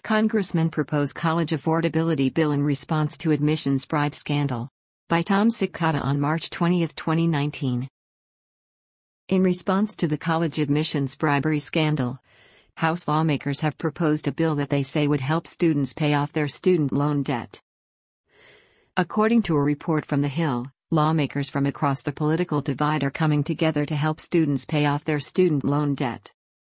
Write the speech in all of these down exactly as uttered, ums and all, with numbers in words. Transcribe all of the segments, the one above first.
Congressmen propose college affordability bill in response to admissions bribe scandal. By Tom Cicada on March twentieth, twenty nineteen. In response to the college admissions bribery scandal, House lawmakers have proposed a bill that they say would help students pay off their student loan debt. According to a report from The Hill, lawmakers from across the political divide are coming together to help students pay off their student loan debt.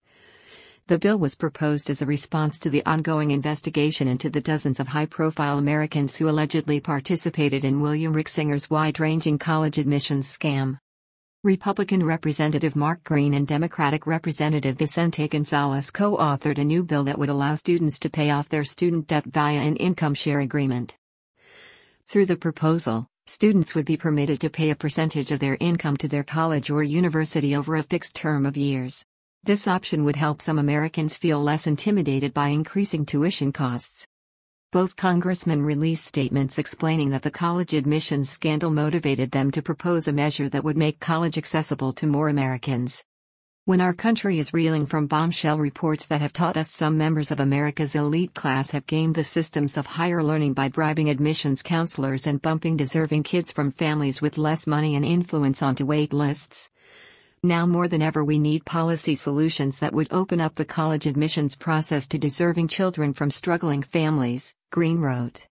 The bill was proposed as a response to the ongoing investigation into the dozens of high-profile Americans who allegedly participated in William Rixsinger's wide-ranging college admissions scam. Republican Representative Mark Green and Democratic Representative Vicente Gonzalez co-authored a new bill that would allow students to pay off their student debt via an income share agreement. Through the proposal, students would be permitted to pay a percentage of their income to their college or university over a fixed term of years. This option would help some Americans feel less intimidated by increasing tuition costs. Both congressmen released statements explaining that the college admissions scandal motivated them to propose a measure that would make college accessible to more Americans. When our country is reeling from bombshell reports that have taught us some members of America's elite class have gamed the systems of higher learning by bribing admissions counselors and bumping deserving kids from families with less money and influence onto wait lists, now more than ever we need policy solutions that would open up the college admissions process to deserving children from struggling families, Green wrote.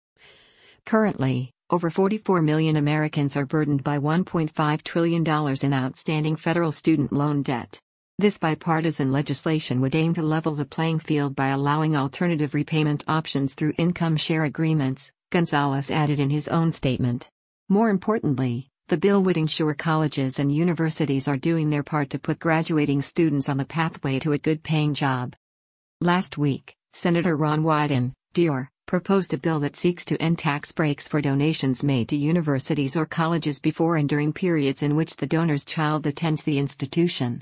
Currently, over forty-four million Americans are burdened by one point five trillion dollars in outstanding federal student loan debt. This bipartisan legislation would aim to level the playing field by allowing alternative repayment options through income share agreements, Gonzalez added in his own statement. More importantly, the bill would ensure colleges and universities are doing their part to put graduating students on the pathway to a good-paying job. Last week, Senator Ron Wyden, D R, proposed a bill that seeks to end tax breaks for donations made to universities or colleges before and during periods in which the donor's child attends the institution.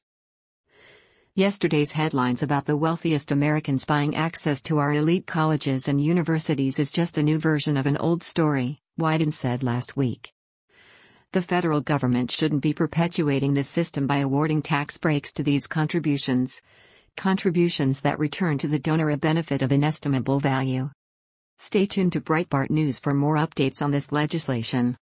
Yesterday's headlines about the wealthiest Americans buying access to our elite colleges and universities is just a new version of an old story, Wyden said last week. The federal government shouldn't be perpetuating this system by awarding tax breaks to these contributions, contributions that return to the donor a benefit of inestimable value. Stay tuned to Breitbart News for more updates on this legislation.